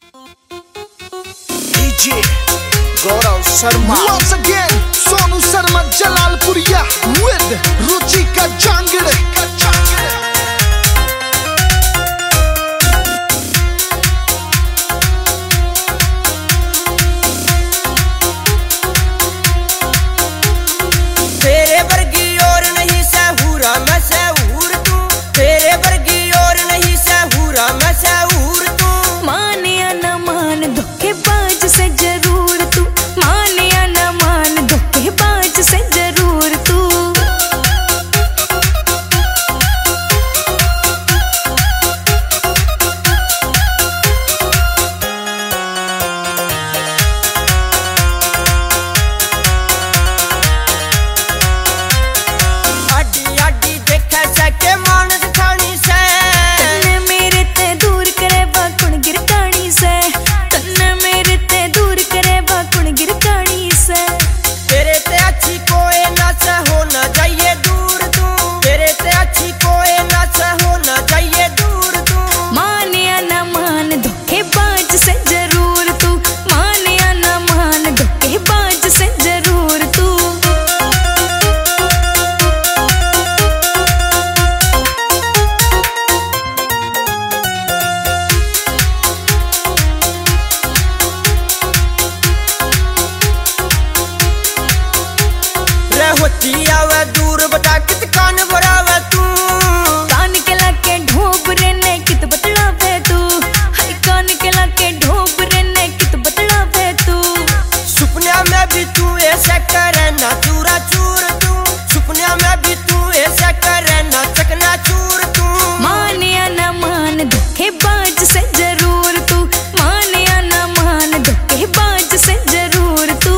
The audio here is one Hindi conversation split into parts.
DJ Gaurav Sharma. Once again, Sonu Sharma Jalalpuriya with Ruchika Jangde. तेरे वर्गी और नहीं सहूरा मैं सहूर तू, तेरे वर्गी और नहीं सहूरा मैं सहूर तू। मान या न मान धोखेबाज से जरूर तू, मान या न मान धोखेबाज से जरूर तू। होती आवे दूर बता कित कान भरावे तू, कान के लाके ढोबरे ने कित बतलावे तू, हाय कान के लाके ढोबरे ने कित बतलावे तू। सुपने में भी तू ऐसा करे ना चूरा चूर तू, सुपने में भी तू ऐसा करे ना चकना चूर तू। मान या न मान धोखेबाज से जरूर तू, मान या न मान धोखेबाज से जरूर तू।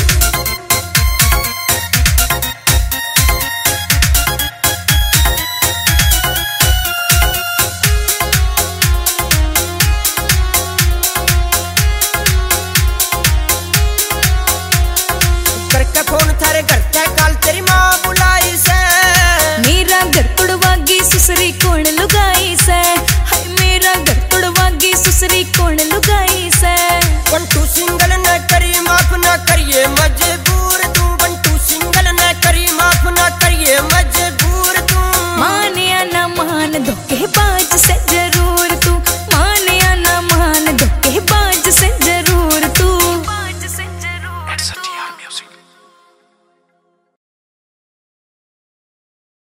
फोन थारे घर ते कल तेरी माँ बुलाई से, मेरा घर तुड़वागी सुसरी कौन लुगाई से, हाय मेरा घर तुड़वागी सुसरी कौन लुगाई से। बंटू सिंगल न करी माफ न करिए मजबूर तू, बंटू सिंगल न करी माफ न करिए मजबूर तू। मान या न मान धोखेबाज से